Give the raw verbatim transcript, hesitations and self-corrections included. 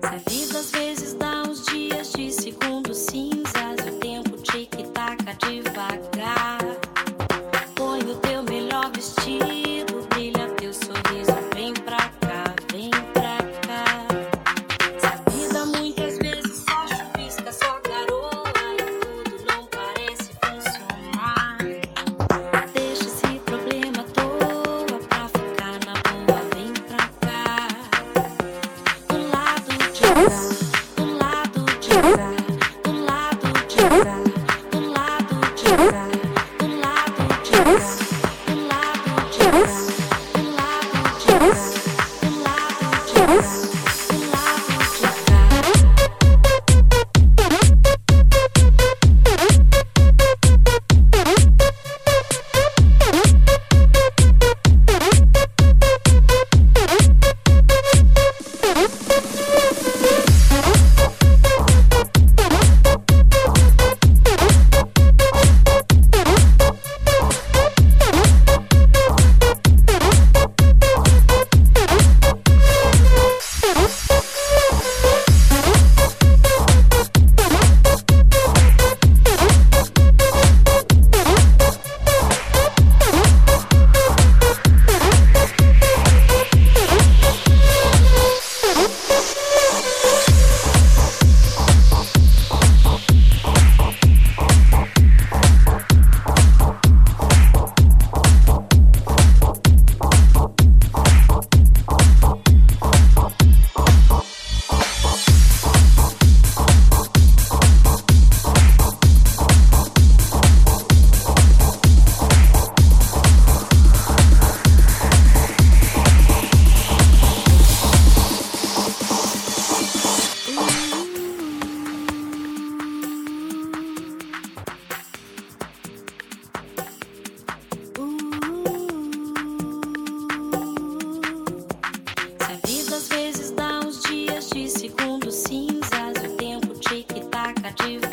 A vida às vezes dá uns dias de segundos cinzas, o tempo tic-taca devagar. Põe o teu melhor vestido, brilha teu sorriso, vem pra cá, vem pra cá. Se a vida muitas vezes só chuvisca, só garoa e tudo não parece funcionar, deixa esse problema à toa pra ficar na boa, vem pra cá. Do lado de cá, do lado de cá, do lado de cá, do lado de cá, do lado de cá, do lado de cá, do lado de cá, do lado de cá, do lado de cá. Se a vida às vezes dá uns dias de segundos cinzas, o tempo tic-taca devagar.